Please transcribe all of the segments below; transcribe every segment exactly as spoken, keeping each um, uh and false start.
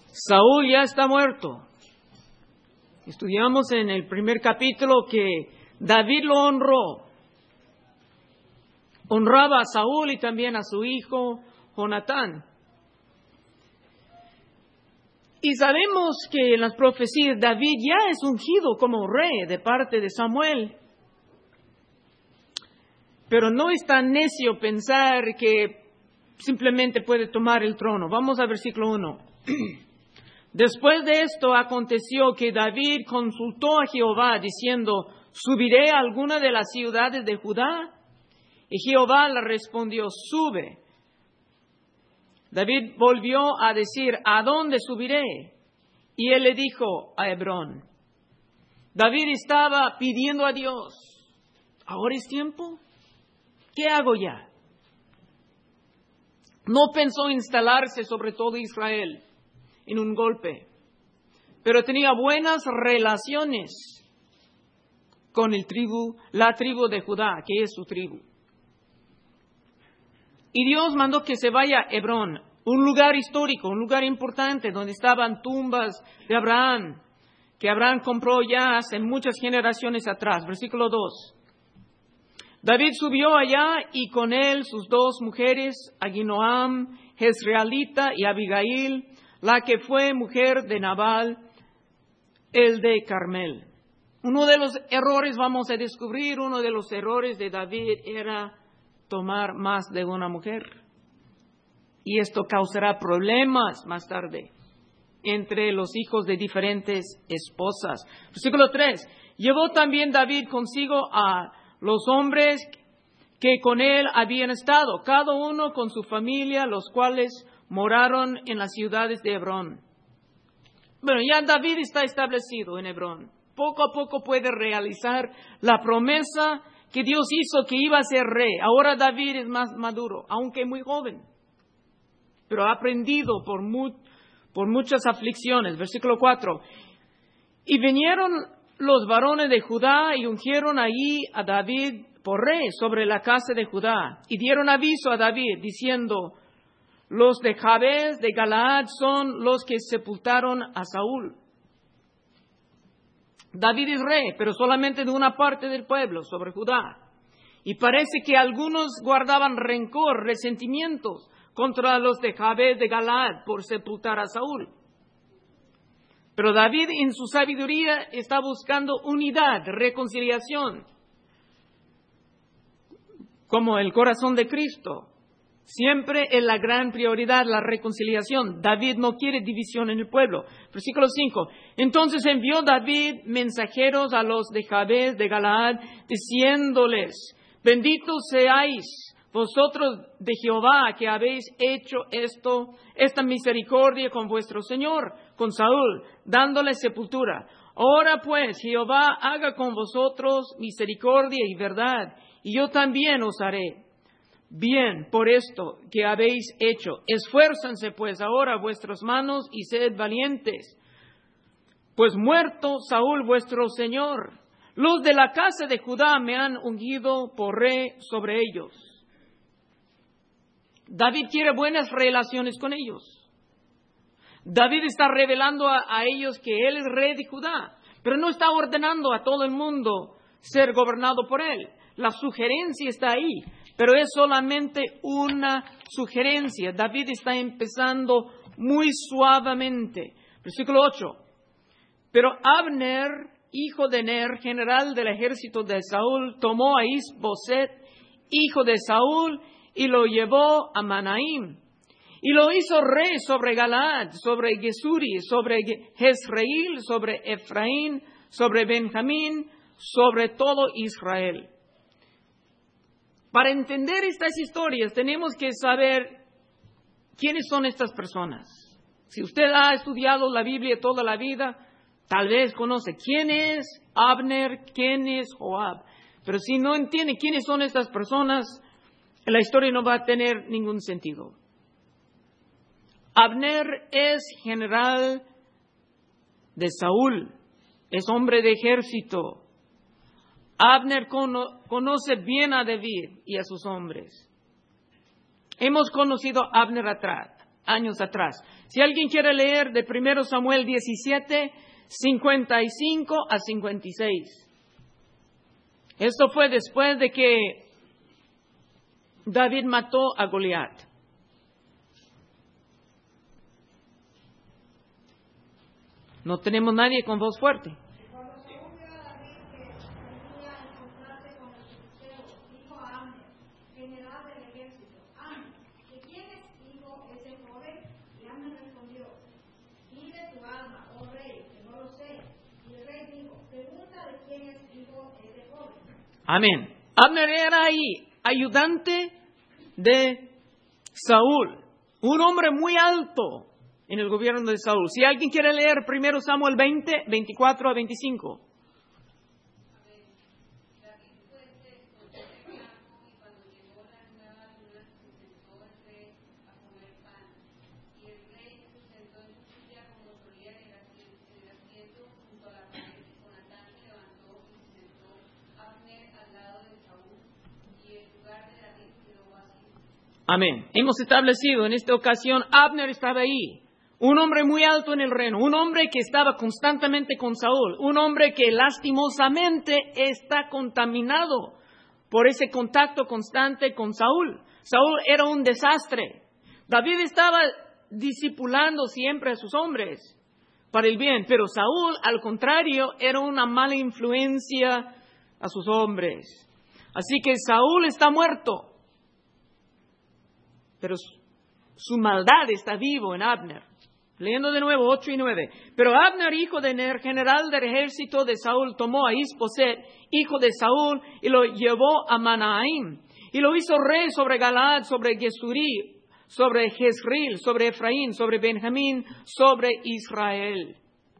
Saúl ya está muerto. Estudiamos en el primer capítulo que David lo honró. Honraba a Saúl y también a su hijo Jonatán. Y sabemos que en las profecías David ya es ungido como rey de parte de Samuel. Pero no es tan necio pensar que simplemente puede tomar el trono. Vamos al versículo uno. Después de esto aconteció que David consultó a Jehová diciendo, ¿subiré a alguna de las ciudades de Judá? Y Jehová le respondió, sube. David volvió a decir, ¿a dónde subiré? Y él le dijo, a Hebrón. David estaba pidiendo a Dios, ¿ahora es tiempo? ¿Qué hago ya? No pensó instalarse sobre todo Israel en un golpe, pero tenía buenas relaciones con el tribu, la tribu de Judá, que es su tribu. Y Dios mandó que se vaya a Hebrón, un lugar histórico, un lugar importante, donde estaban tumbas de Abraham, que Abraham compró ya hace muchas generaciones atrás. Versículo dos. David subió allá y con él sus dos mujeres, Ahinoam, Jezreelita, y Abigail, la que fue mujer de Nabal, el de Carmel. Uno de los errores, vamos a descubrir, uno de los errores de David era tomar más de una mujer. Y esto causará problemas más tarde entre los hijos de diferentes esposas. Versículo tres. Llevó también David consigo a los hombres que con él habían estado, cada uno con su familia, los cuales moraron en las ciudades de Hebrón. Bueno, ya David está establecido en Hebrón. Poco a poco puede realizar la promesa que Dios hizo que iba a ser rey. Ahora David es más maduro, aunque muy joven, pero ha aprendido por, mu- por muchas aflicciones. Versículo cuatro. Y vinieron los varones de Judá y ungieron allí a David por rey sobre la casa de Judá. Y dieron aviso a David diciendo, los de Jabes de Galaad son los que sepultaron a Saúl. David es rey, pero solamente de una parte del pueblo, sobre Judá. Y parece que algunos guardaban rencor, resentimientos contra los de Jabes de Galaad por sepultar a Saúl. Pero David en su sabiduría está buscando unidad, reconciliación, como el corazón de Cristo. Siempre es la gran prioridad, la reconciliación. David no quiere división en el pueblo. Versículo cinco. Entonces envió David mensajeros a los de Jabes de Galaad, diciéndoles, benditos seáis vosotros de Jehová, que habéis hecho esto, esta misericordia con vuestro Señor, con Saúl, dándole sepultura. Ahora pues, Jehová haga con vosotros misericordia y verdad, y yo también os haré bien por esto que habéis hecho. Esfuérzanse pues ahora vuestras manos y sed valientes, pues muerto Saúl vuestro Señor, los de la casa de Judá me han ungido por rey sobre ellos. David quiere buenas relaciones con ellos. David está revelando a, a ellos que él es rey de Judá, pero no está ordenando a todo el mundo ser gobernado por él. La sugerencia está ahí, pero es solamente una sugerencia. David está empezando muy suavemente. Versículo ocho. Pero Abner, hijo de Ner, general del ejército de Saúl, tomó a Is-Boset, hijo de Saúl, y lo llevó a Manaim. Y lo hizo rey sobre Galaad, sobre Gesuri, sobre Jezreel, sobre Efraín, sobre Benjamín, sobre todo Israel. Para entender estas historias tenemos que saber quiénes son estas personas. Si usted ha estudiado la Biblia toda la vida, tal vez conoce quién es Abner, quién es Joab. Pero si no entiende quiénes son estas personas, la historia no va a tener ningún sentido. Abner es general de Saúl, es hombre de ejército. Abner cono- conoce bien a David y a sus hombres. Hemos conocido a Abner atrás, años atrás. Si alguien quiere leer de primero Samuel diecisiete, cincuenta y cinco a cincuenta y seis. Esto fue después de que David mató a Goliat. No tenemos nadie con voz fuerte. Amén. Abner era ahí, ayudante de Saúl, un hombre muy alto en el gobierno de Saúl. Si alguien quiere leer primero Samuel veinte, veinticuatro a veinticinco. Amén. Hemos establecido en esta ocasión, Abner estaba ahí. Un hombre muy alto en el reino. Un hombre que estaba constantemente con Saúl. Un hombre que lastimosamente está contaminado por ese contacto constante con Saúl. Saúl era un desastre. David estaba discipulando siempre a sus hombres para el bien. Pero Saúl, al contrario, era una mala influencia a sus hombres. Así que Saúl está muerto. Pero su maldad está vivo en Abner. Leyendo de nuevo ocho y nueve. Pero Abner, hijo de Ner, general del ejército de Saúl, tomó a Isboset, hijo de Saúl, y lo llevó a Manaim. Y lo hizo rey sobre Galaad, sobre Gesurí, sobre Jezreel, sobre Efraín, sobre Benjamín, sobre Israel.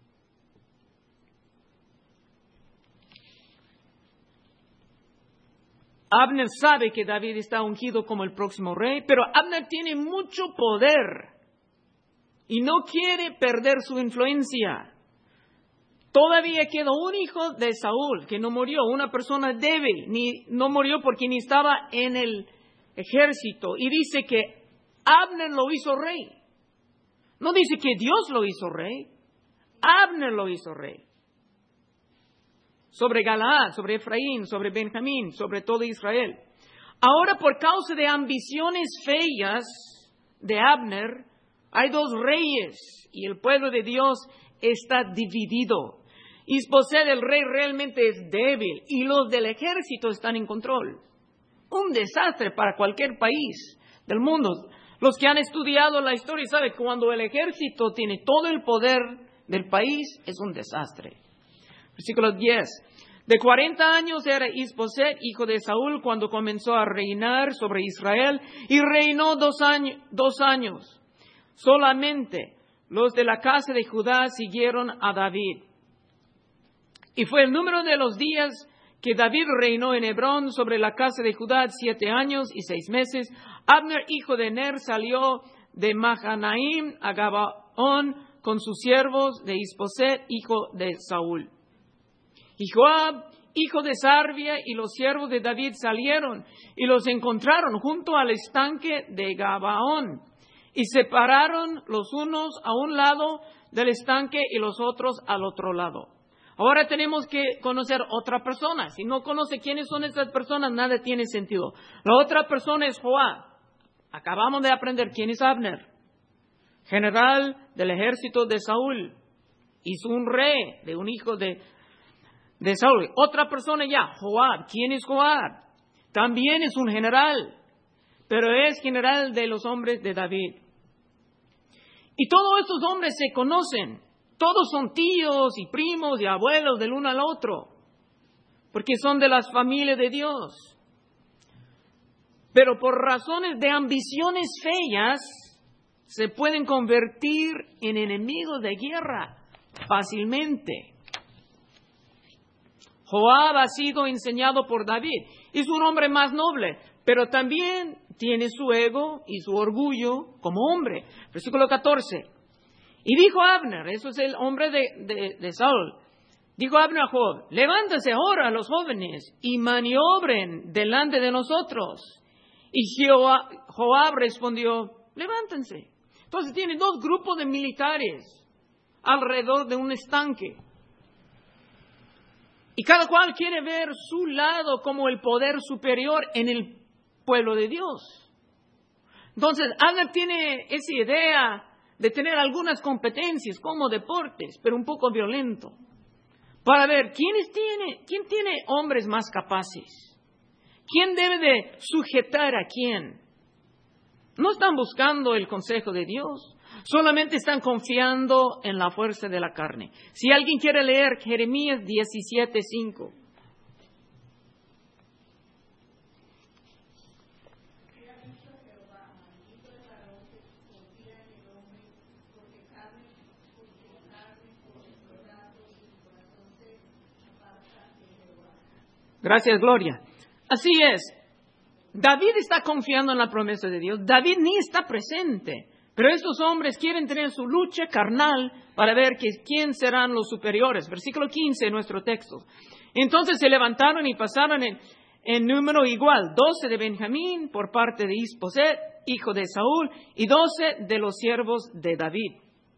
Abner sabe que David está ungido como el próximo rey, pero Abner tiene mucho poder y no quiere perder su influencia. Todavía queda un hijo de Saúl que no murió, una persona débil, ni, no murió porque ni estaba en el ejército. Y dice que Abner lo hizo rey. No dice que Dios lo hizo rey, Abner lo hizo rey. Sobre Galaad, sobre Efraín, sobre Benjamín, sobre todo Israel. Ahora, por causa de ambiciones feas de Abner, hay dos reyes y el pueblo de Dios está dividido. Isboset, el rey, realmente es débil y los del ejército están en control. Un desastre para cualquier país del mundo. Los que han estudiado la historia saben que cuando el ejército tiene todo el poder del país, es un desastre. Versículo diez. De cuarenta años era Isboset, hijo de Saúl, cuando comenzó a reinar sobre Israel, y reinó dos años. Dos años. Solamente los de la casa de Judá siguieron a David. Y fue el número de los días que David reinó en Hebrón sobre la casa de Judá siete años y seis meses. Abner, hijo de Ner, salió de Mahanaim a Gabaón con sus siervos de Isboset, hijo de Saúl. Y Joab, hijo de Sarvia, y los siervos de David salieron y los encontraron junto al estanque de Gabaón. Y se pararon los unos a un lado del estanque y los otros al otro lado. Ahora tenemos que conocer otra persona. Si no conoce quiénes son esas personas, nada tiene sentido. La otra persona es Joab. Acabamos de aprender quién es Abner. General del ejército de Saúl. Hizo un rey de un hijo de de Saúl. Otra persona ya, Joab. ¿Quién es Joab? También es un general, pero es general de los hombres de David. Y todos estos hombres se conocen. Todos son tíos y primos y abuelos del uno al otro, porque son de las familias de Dios. Pero por razones de ambiciones feas, se pueden convertir en enemigos de guerra fácilmente. Joab ha sido enseñado por David. Es un hombre más noble, pero también tiene su ego y su orgullo como hombre. Versículo catorce. Y dijo Abner, eso es el hombre de, de, de Saúl, dijo Abner a Joab, levántense ahora los jóvenes y maniobren delante de nosotros. Y Joab respondió, levántense. Entonces tiene dos grupos de militares alrededor de un estanque. Y cada cual quiere ver su lado como el poder superior en el pueblo de Dios. Entonces, Abner tiene esa idea de tener algunas competencias como deportes, pero un poco violento, para ver quiénes tiene, quién tiene hombres más capaces, quién debe de sujetar a quién. No están buscando el consejo de Dios, solamente están confiando en la fuerza de la carne. Si alguien quiere leer Jeremías diecisiete cinco. Gracias, Gloria. Así es. David está confiando en la promesa de Dios. David ni está presente. Pero estos hombres quieren tener su lucha carnal para ver que, quién serán los superiores. Versículo quince de nuestro texto. Entonces se levantaron y pasaron en, en número igual. Doce de Benjamín por parte de Isboset, hijo de Saúl, y doce de los siervos de David.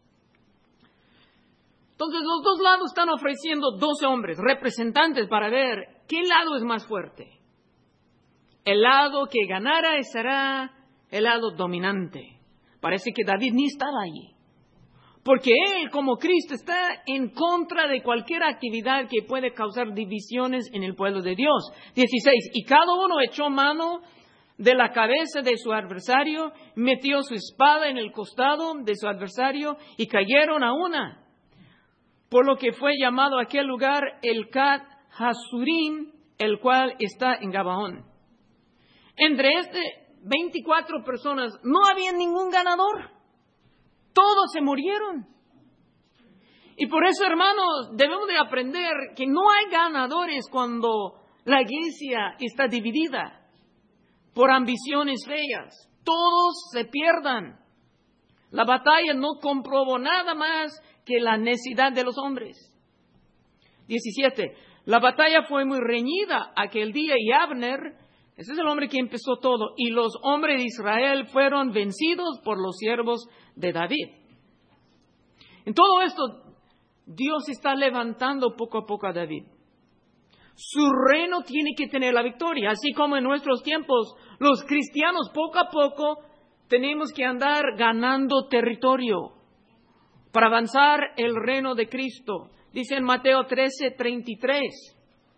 Entonces los dos lados están ofreciendo doce hombres, representantes, para ver qué lado es más fuerte. El lado que ganara será el lado dominante. Parece que David ni estaba allí. Porque él, como Cristo, está en contra de cualquier actividad que puede causar divisiones en el pueblo de Dios. dieciséis. Y cada uno echó mano de la cabeza de su adversario, metió su espada en el costado de su adversario y cayeron a una. Por lo que fue llamado aquel lugar el Cat Hasurim, el cual está en Gabaón. Entre este veinticuatro personas no había ningún ganador. Todos se murieron. Y por eso, hermanos, debemos de aprender que no hay ganadores cuando la iglesia está dividida por ambiciones feas. Todos se pierdan. La batalla no comprobó nada más que la necesidad de los hombres. diecisiete. La batalla fue muy reñida aquel día y Abner, ese es el hombre que empezó todo, y los hombres de Israel fueron vencidos por los siervos de David. En todo esto, Dios está levantando poco a poco a David. Su reino tiene que tener la victoria, así como en nuestros tiempos, los cristianos poco a poco tenemos que andar ganando territorio para avanzar el reino de Cristo. Dice en Mateo trece, treinta y tres.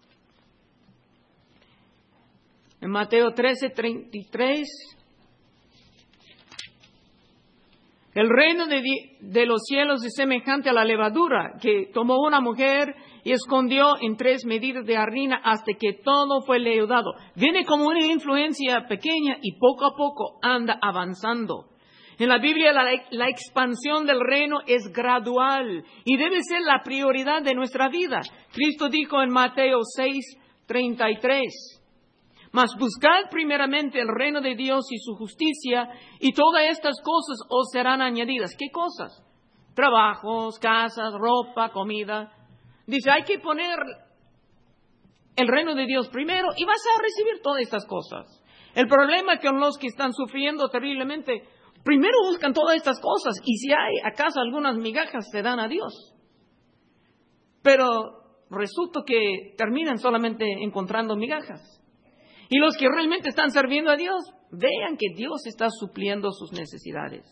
En Mateo trece, treinta y tres. El reino de, de los cielos es semejante a la levadura que tomó una mujer y escondió en tres medidas de harina hasta que todo fue leudado. Viene como una influencia pequeña y poco a poco anda avanzando. En la Biblia la, la expansión del reino es gradual y debe ser la prioridad de nuestra vida. Cristo dijo en Mateo seis, treinta y tres. Mas buscad primeramente el reino de Dios y su justicia, y todas estas cosas os serán añadidas. ¿Qué cosas? Trabajos, casas, ropa, comida. Dice, hay que poner el reino de Dios primero y vas a recibir todas estas cosas. El problema es que los que están sufriendo terriblemente, primero buscan todas estas cosas, y si hay acaso algunas migajas, se dan a Dios. Pero resulta que terminan solamente encontrando migajas. Y los que realmente están sirviendo a Dios, vean que Dios está supliendo sus necesidades.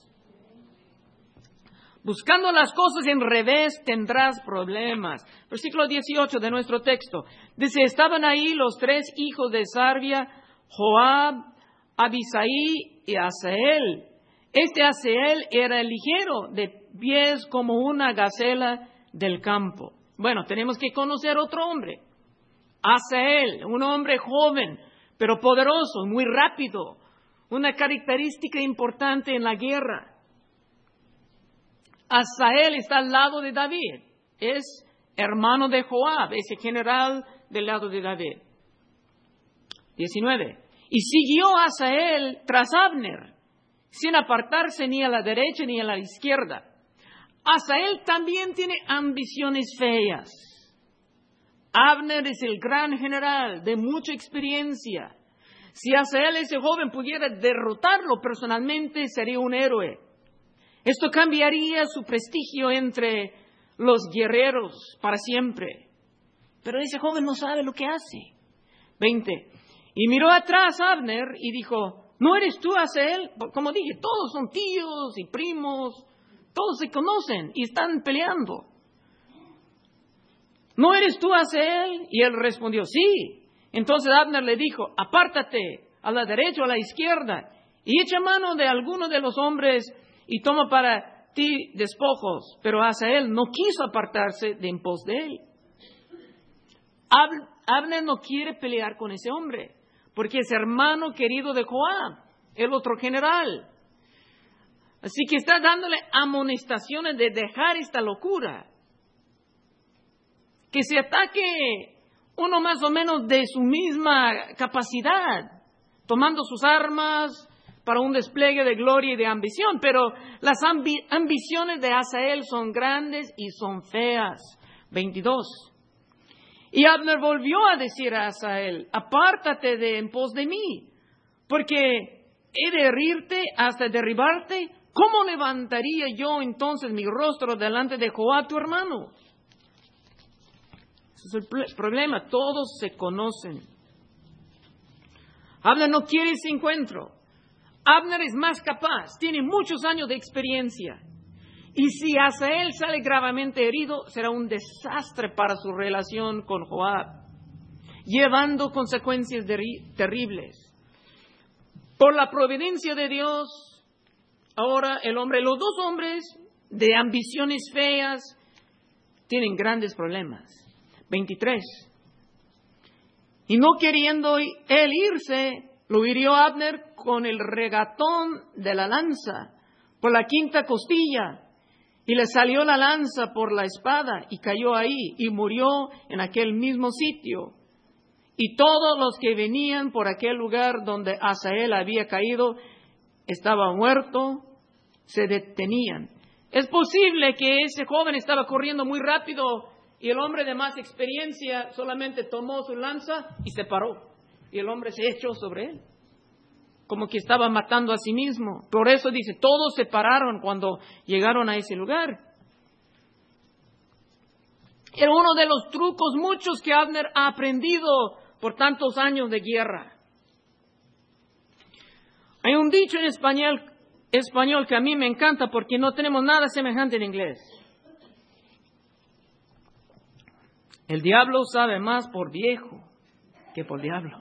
Buscando las cosas en revés tendrás problemas. Versículo dieciocho de nuestro texto. Dice, estaban ahí los tres hijos de Sarvia, Joab, Abisai y Asael. Este Asael era ligero de pies como una gacela del campo. Bueno, tenemos que conocer otro hombre. Asael, un hombre joven, pero poderoso, muy rápido, una característica importante en la guerra. Asael está al lado de David, es hermano de Joab, es el general del lado de David. diecinueve. Y siguió Asael tras Abner, sin apartarse ni a la derecha ni a la izquierda. Asael también tiene ambiciones feas. Abner es el gran general de mucha experiencia. Si Asael, ese joven, pudiera derrotarlo personalmente, sería un héroe. Esto cambiaría su prestigio entre los guerreros para siempre. Pero ese joven no sabe lo que hace. veinte. Y miró atrás a Abner y dijo, ¿no eres tú Asael? Como dije, todos son tíos y primos, todos se conocen y están peleando. ¿No eres tú Asael? Y él respondió, sí. Entonces Abner le dijo, apártate a la derecha o a la izquierda y echa mano de alguno de los hombres y toma para ti despojos. Pero Asael no quiso apartarse de en pos de él. Ab- Abner no quiere pelear con ese hombre, porque es hermano querido de Joab, el otro general. Así que está dándole amonestaciones de dejar esta locura. Que se ataque uno más o menos de su misma capacidad, tomando sus armas para un despliegue de gloria y de ambición. Pero las ambi- ambiciones de Asael son grandes y son feas. veintidós. Y Abner volvió a decir a Asael, apártate de en pos de mí, porque he de herirte hasta derribarte. ¿Cómo levantaría yo entonces mi rostro delante de Joab, tu hermano? Ese es el pl- problema, todos se conocen. Abner no quiere ese encuentro. Abner es más capaz, tiene muchos años de experiencia. Y si Asael sale gravemente herido, será un desastre para su relación con Joab, llevando consecuencias deri- terribles. Por la providencia de Dios, ahora el hombre, los dos hombres de ambiciones feas, tienen grandes problemas. veintitrés. Y no queriendo él irse, lo hirió Abner con el regatón de la lanza por la quinta costilla. Y le salió la lanza por la espada y cayó ahí y murió en aquel mismo sitio. Y todos los que venían por aquel lugar donde Asael había caído, estaba muerto, se detenían. Es posible que ese joven estaba corriendo muy rápido y el hombre de más experiencia solamente tomó su lanza y se paró. Y el hombre se echó sobre él, como que estaba matando a sí mismo. Por eso dice, todos se pararon cuando llegaron a ese lugar. Era uno de los trucos muchos que Abner ha aprendido por tantos años de guerra. Hay un dicho en español, español que a mí me encanta porque no tenemos nada semejante en inglés. El diablo sabe más por viejo que por diablo.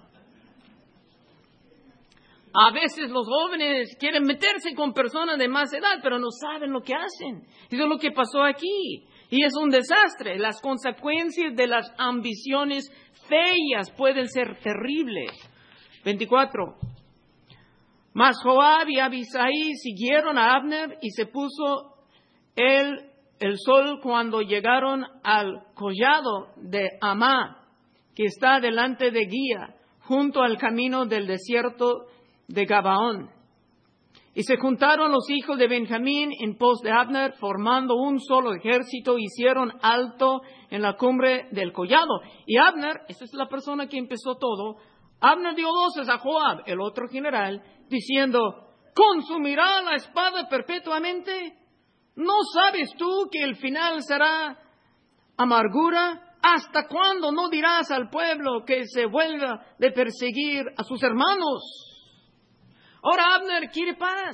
A veces los jóvenes quieren meterse con personas de más edad, pero no saben lo que hacen. Eso es lo que pasó aquí. Y es un desastre. Las consecuencias de las ambiciones feas pueden ser terribles. veinticuatro. Mas Joab y Abisai siguieron a Abner y se puso el, el sol cuando llegaron al collado de Amá, que está delante de Guía, junto al camino del desierto de Gabaón. Y se juntaron los hijos de Benjamín en pos de Abner, formando un solo ejército, hicieron alto en la cumbre del collado. Y Abner, esa es la persona que empezó todo, Abner dio voces a Joab, el otro general, diciendo, ¿consumirá la espada perpetuamente? ¿No sabes tú que el final será amargura? ¿Hasta cuándo no dirás al pueblo que se vuelva de perseguir a sus hermanos? Ahora Abner quiere paz,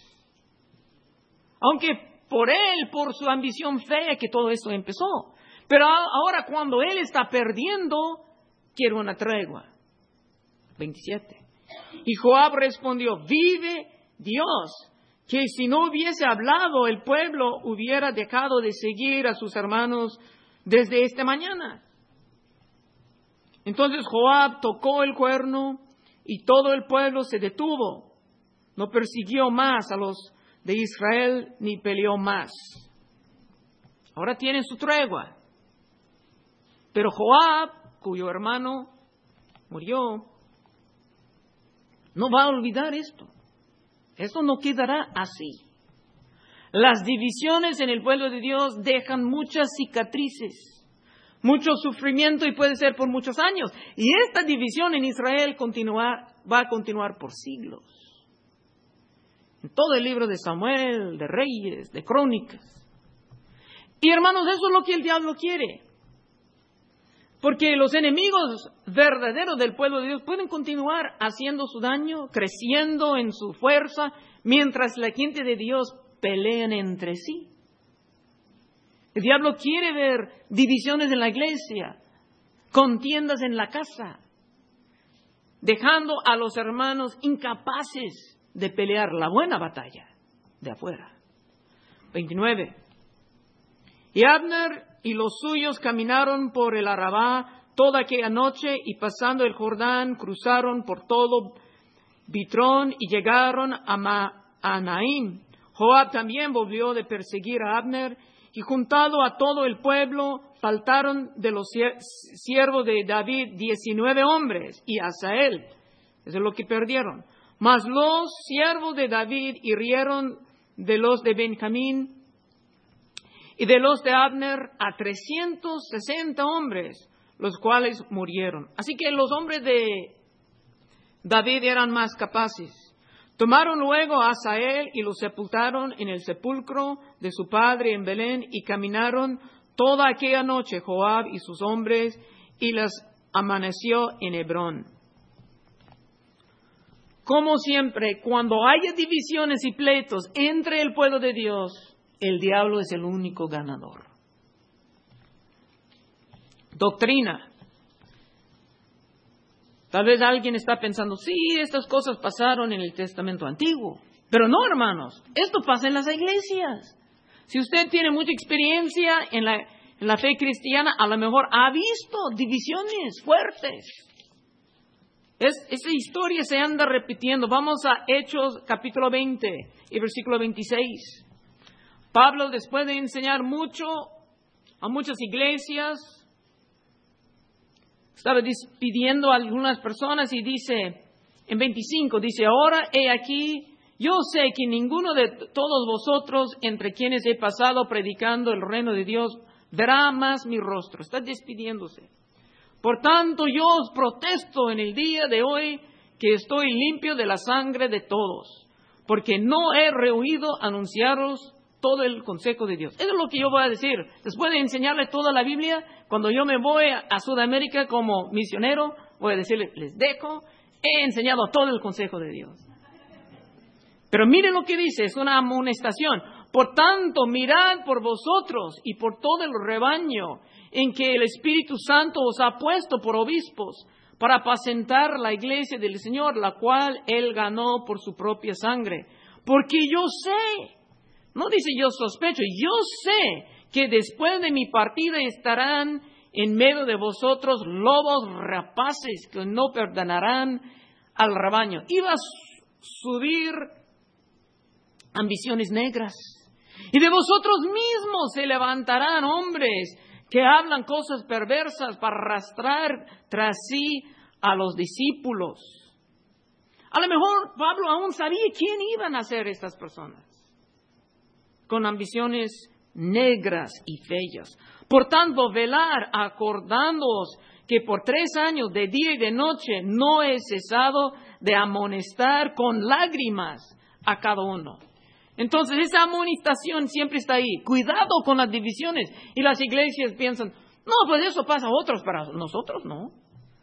aunque por él, por su ambición fea que todo esto empezó. Pero ahora cuando él está perdiendo, quiere una tregua. veintisiete. Y Joab respondió, vive Dios, que si no hubiese hablado el pueblo hubiera dejado de seguir a sus hermanos desde esta mañana. Entonces Joab tocó el cuerno y todo el pueblo se detuvo. No persiguió más a los de Israel ni peleó más. Ahora tienen su tregua. Pero Joab, cuyo hermano murió, no va a olvidar esto. Esto no quedará así. Las divisiones en el pueblo de Dios dejan muchas cicatrices, mucho sufrimiento y puede ser por muchos años. Y esta división en Israel continúa, va a continuar por siglos. En todo el libro de Samuel, de Reyes, de Crónicas. Y hermanos, eso es lo que el diablo quiere. Porque los enemigos verdaderos del pueblo de Dios pueden continuar haciendo su daño, creciendo en su fuerza, mientras la gente de Dios pelean entre sí. El diablo quiere ver divisiones en la iglesia, contiendas en la casa, dejando a los hermanos incapaces de pelear la buena batalla de afuera. veintinueve. Y Abner y los suyos caminaron por el Arabá toda aquella noche y pasando el Jordán cruzaron por todo Bitrón y llegaron a Mahanaim. Joab también volvió de perseguir a Abner y juntado a todo el pueblo faltaron de los siervos de David diecinueve hombres y Asael. Eso es lo que perdieron. Mas los siervos de David hirieron de los de Benjamín y de los de Abner a trescientos sesenta hombres, los cuales murieron. Así que los hombres de David eran más capaces. Tomaron luego a Asael y lo sepultaron en el sepulcro de su padre en Belén y caminaron toda aquella noche Joab y sus hombres y las amaneció en Hebrón. Como siempre, cuando haya divisiones y pleitos entre el pueblo de Dios, el diablo es el único ganador. Doctrina. Tal vez alguien está pensando, sí, estas cosas pasaron en el Testamento Antiguo. Pero no, hermanos, esto pasa en las iglesias. Si usted tiene mucha experiencia en la, en la fe cristiana, a lo mejor ha visto divisiones fuertes. Es, esa historia se anda repitiendo. Vamos a Hechos capítulo veinte y versículo veintiséis. Pablo, después de enseñar mucho a muchas iglesias, estaba despidiendo a algunas personas y dice, en veinticinco, dice, ahora he aquí, yo sé que ninguno de todos vosotros, entre quienes he pasado predicando el reino de Dios, verá más mi rostro. Está despidiéndose. Por tanto, yo os protesto en el día de hoy que estoy limpio de la sangre de todos, porque no he rehuido anunciaros todo el consejo de Dios. Eso es lo que yo voy a decir. Después de enseñarles toda la Biblia, cuando yo me voy a Sudamérica como misionero, voy a decirles, les dejo, he enseñado todo el consejo de Dios. Pero miren lo que dice, es una amonestación. Por tanto, mirad por vosotros y por todo el rebaño en que el Espíritu Santo os ha puesto por obispos para apacentar la iglesia del Señor, la cual Él ganó por su propia sangre. Porque yo sé, no dice yo sospecho, yo sé que después de mi partida estarán en medio de vosotros lobos rapaces que no perdonarán al rebaño. Iba a subir ambiciones negras. Y de vosotros mismos se levantarán hombres que hablan cosas perversas para arrastrar tras sí a los discípulos. A lo mejor Pablo aún sabía quién iban a ser estas personas, con ambiciones negras y feas. Por tanto, velar, acordándoos que por tres años, de día y de noche, no he cesado de amonestar con lágrimas a cada uno. Entonces, esa amonestación siempre está ahí. Cuidado con las divisiones. Y las iglesias piensan, no, pues eso pasa a otros, pero nosotros no.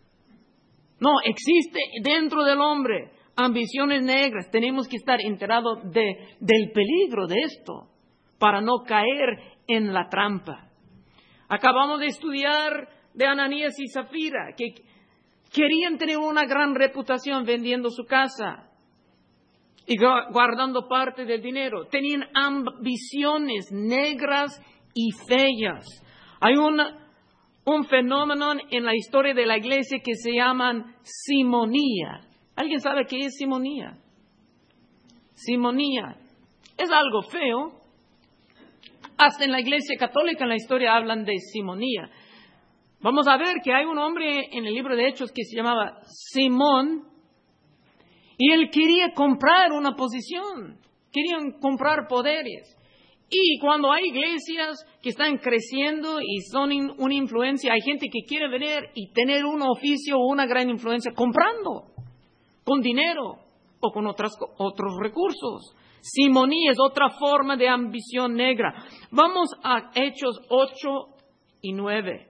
No, existe dentro del hombre ambiciones negras. Tenemos que estar enterados de, del peligro de esto para no caer en la trampa. Acabamos de estudiar de Ananías y Zafira, que querían tener una gran reputación vendiendo su casa y guardando parte del dinero. Tenían ambiciones negras y feas. Hay una, un fenómeno en la historia de la iglesia que se llama simonía. ¿Alguien sabe qué es simonía? Simonía es algo feo. Hasta en la iglesia católica en la historia hablan de simonía. Vamos a ver que hay un hombre en el libro de Hechos que se llamaba Simón, y él quería comprar una posición, querían comprar poderes. Y cuando hay iglesias que están creciendo y son in, una influencia, hay gente que quiere venir y tener un oficio o una gran influencia comprando, con dinero o con otras, otros recursos. Simonía es otra forma de ambición negra. Vamos a Hechos ocho y nueve.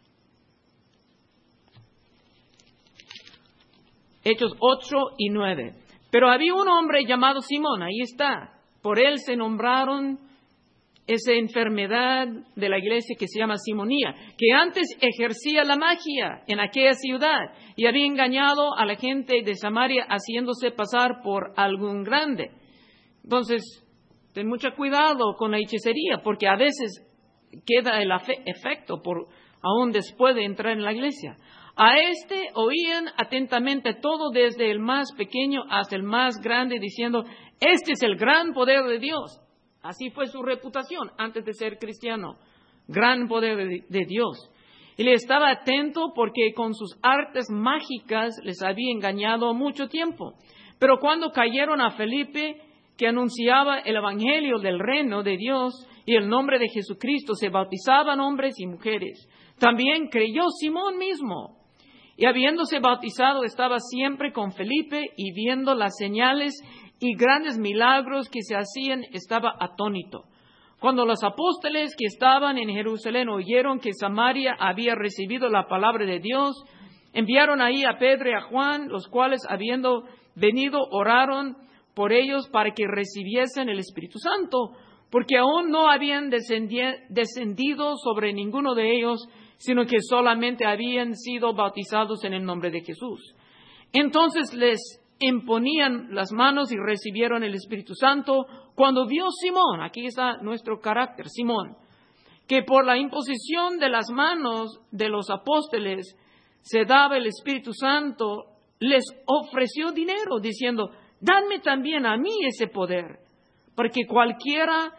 Hechos ocho y nueve. Pero había un hombre llamado Simón, ahí está. Por él se nombraron esa enfermedad de la iglesia que se llama simonía, que antes ejercía la magia en aquella ciudad y había engañado a la gente de Samaria haciéndose pasar por algún grande. Entonces, ten mucho cuidado con la hechicería, porque a veces queda el efecto por, aún después de entrar en la iglesia. A este oían atentamente todo, desde el más pequeño hasta el más grande, diciendo, este es el gran poder de Dios. Así fue su reputación antes de ser cristiano. Gran poder de, de Dios. Y le estaba atento porque con sus artes mágicas les había engañado mucho tiempo. Pero cuando cayeron a Felipe, que anunciaba el evangelio del reino de Dios y el nombre de Jesucristo, se bautizaban hombres y mujeres. También creyó Simón mismo. Y habiéndose bautizado, estaba siempre con Felipe, y viendo las señales y grandes milagros que se hacían, estaba atónito. Cuando los apóstoles que estaban en Jerusalén oyeron que Samaria había recibido la palabra de Dios, enviaron ahí a Pedro y a Juan, los cuales, habiendo venido, oraron por ellos para que recibiesen el Espíritu Santo, porque aún no habían descendido sobre ninguno de ellos, sino que solamente habían sido bautizados en el nombre de Jesús. Entonces les imponían las manos y recibieron el Espíritu Santo. Cuando vio Simón, aquí está nuestro carácter, Simón, que por la imposición de las manos de los apóstoles se daba el Espíritu Santo, les ofreció dinero, diciendo, dadme también a mí ese poder, porque cualquiera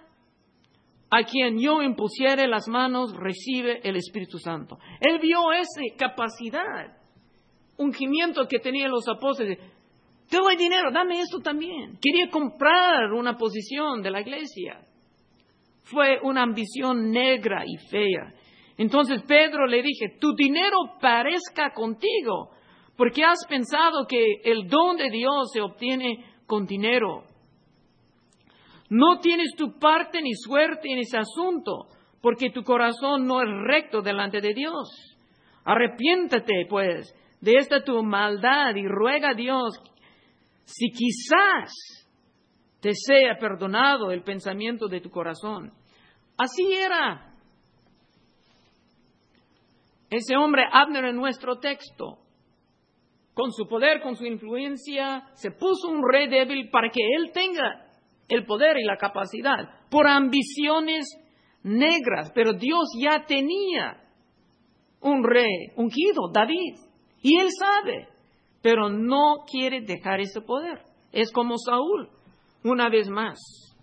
a quien yo impusiere las manos recibe el Espíritu Santo. Él vio esa capacidad, ungimiento que tenían los apóstoles. Te doy dinero, dame esto también. Quería comprar una posición de la iglesia. Fue una ambición negra y fea. Entonces Pedro le dije, tu dinero parezca contigo, porque has pensado que el don de Dios se obtiene con dinero. No tienes tu parte ni suerte en ese asunto, porque tu corazón no es recto delante de Dios. Arrepiéntate, pues, de esta tu maldad y ruega a Dios si quizás te sea perdonado el pensamiento de tu corazón. Así era ese hombre Abner en nuestro texto. Con su poder, con su influencia, se puso un rey débil para que él tenga el poder y la capacidad, por ambiciones negras. Pero Dios ya tenía un rey ungido, David, y él sabe, pero no quiere dejar ese poder. Es como Saúl, una vez más.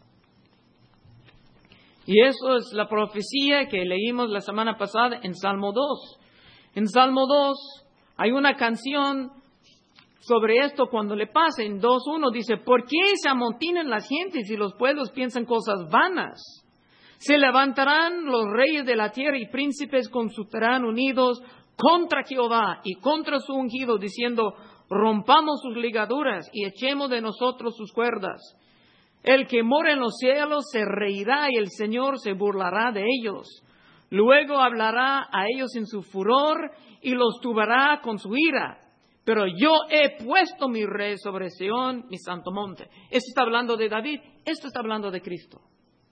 Y eso es la profecía que leímos la semana pasada en Salmo dos. En Salmo dos hay una canción sobre esto cuando le pasa. En dos uno dice, ¿por qué se amontinan las gentes y los pueblos piensan cosas vanas? Se levantarán los reyes de la tierra y príncipes consultarán unidos contra Jehová y contra su ungido, diciendo, rompamos sus ligaduras y echemos de nosotros sus cuerdas. El que mora en los cielos se reirá y el Señor se burlará de ellos. Luego hablará a ellos en su furor y los turbará con su ira. Pero yo he puesto mi rey sobre Sión, mi santo monte. Esto está hablando de David, esto está hablando de Cristo.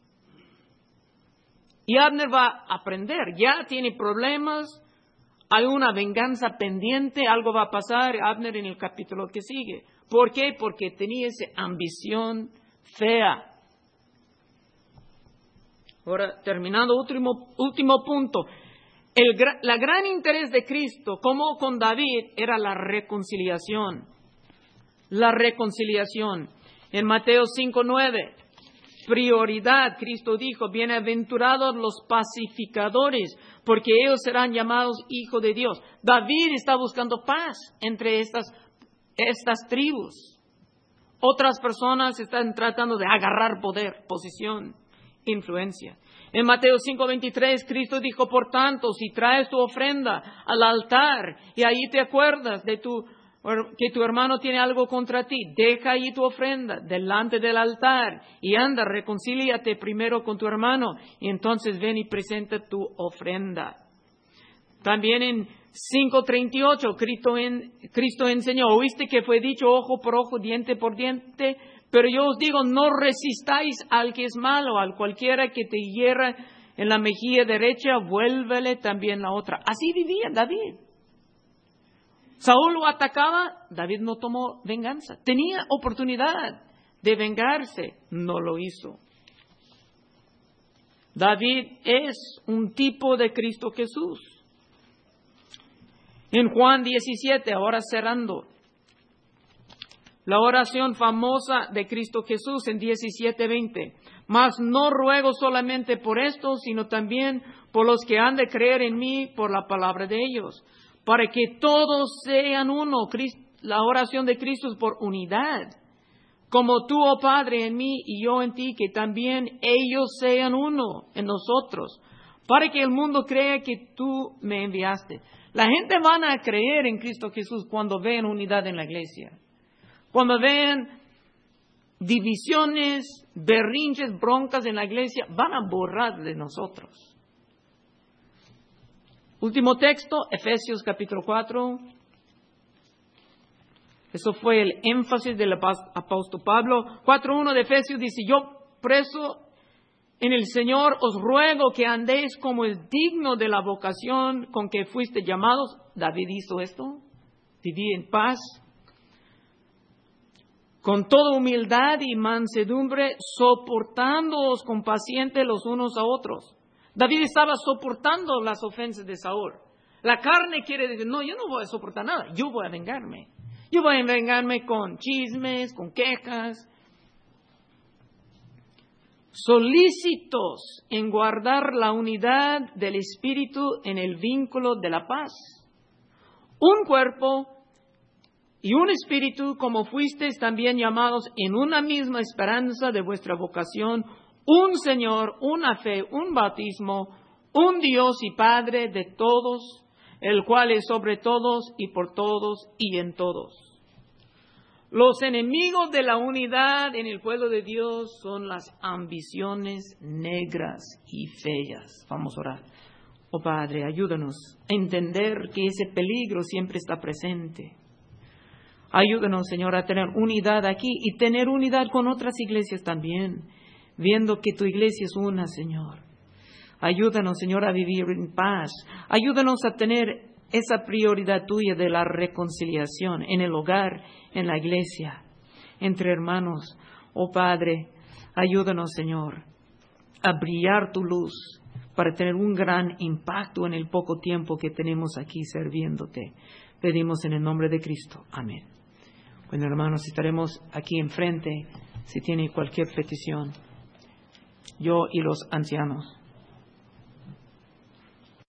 Y Abner va a aprender, ya tiene problemas, hay una venganza pendiente, algo va a pasar, Abner en el capítulo que sigue. ¿Por qué? Porque tenía esa ambición fea. Ahora, terminando, último, último punto. El la gran interés de Cristo, como con David, era la reconciliación. La reconciliación. En Mateo cinco nueve, prioridad, Cristo dijo, bienaventurados los pacificadores, porque ellos serán llamados hijos de Dios. David está buscando paz entre estas, estas tribus. Otras personas están tratando de agarrar poder, posición, influencia. En Mateo cinco veintitrés, Cristo dijo, por tanto, si traes tu ofrenda al altar y ahí te acuerdas de tu uh, que tu hermano tiene algo contra ti, deja ahí tu ofrenda delante del altar y anda, reconcíliate primero con tu hermano y entonces ven y presenta tu ofrenda. También en cinco treinta y ocho, Cristo, en, Cristo enseñó, oíste que fue dicho ojo por ojo, diente por diente, pero yo os digo, no resistáis al que es malo, al cualquiera que te hiera en la mejilla derecha, vuélvele también la otra. Así vivía David. Saúl lo atacaba, David no tomó venganza. Tenía oportunidad de vengarse, no lo hizo. David es un tipo de Cristo Jesús. En Juan diecisiete, ahora cerrando, la oración famosa de Cristo Jesús en diecisiete veinte. Mas no ruego solamente por esto, sino también por los que han de creer en mí por la palabra de ellos, para que todos sean uno. La oración de Cristo es por unidad. Como tú, oh Padre, en mí y yo en ti, que también ellos sean uno en nosotros, para que el mundo crea que tú me enviaste. La gente van a creer en Cristo Jesús cuando vean unidad en la iglesia. Cuando vean divisiones, berrinches, broncas en la iglesia, van a borrar de nosotros. Último texto, Efesios capítulo cuatro. Eso fue el énfasis del apóstol Pablo. cuatro uno de Efesios dice, yo preso en el Señor os ruego que andéis como es digno de la vocación con que fuiste llamados. David hizo esto. Viví en paz, con toda humildad y mansedumbre, soportándoos con paciencia los unos a otros. David estaba soportando las ofensas de Saúl. La carne quiere decir, no, yo no voy a soportar nada, yo voy a vengarme. Yo voy a vengarme con chismes, con quejas. Solícitos en guardar la unidad del Espíritu en el vínculo de la paz. Un cuerpo y un espíritu, como fuisteis también llamados en una misma esperanza de vuestra vocación, un Señor, una fe, un bautismo, un Dios y Padre de todos, el cual es sobre todos y por todos y en todos. Los enemigos de la unidad en el pueblo de Dios son las ambiciones negras y feas. Vamos a orar. Oh Padre, ayúdanos a entender que ese peligro siempre está presente. Ayúdanos, Señor, a tener unidad aquí y tener unidad con otras iglesias también, viendo que tu iglesia es una, Señor. Ayúdanos, Señor, a vivir en paz. Ayúdanos a tener esa prioridad tuya de la reconciliación en el hogar, en la iglesia, entre hermanos. Oh Padre, ayúdanos, Señor, a brillar tu luz para tener un gran impacto en el poco tiempo que tenemos aquí sirviéndote. Pedimos en el nombre de Cristo. Amén. Bueno, hermanos, estaremos aquí enfrente si tiene cualquier petición. Yo y los ancianos.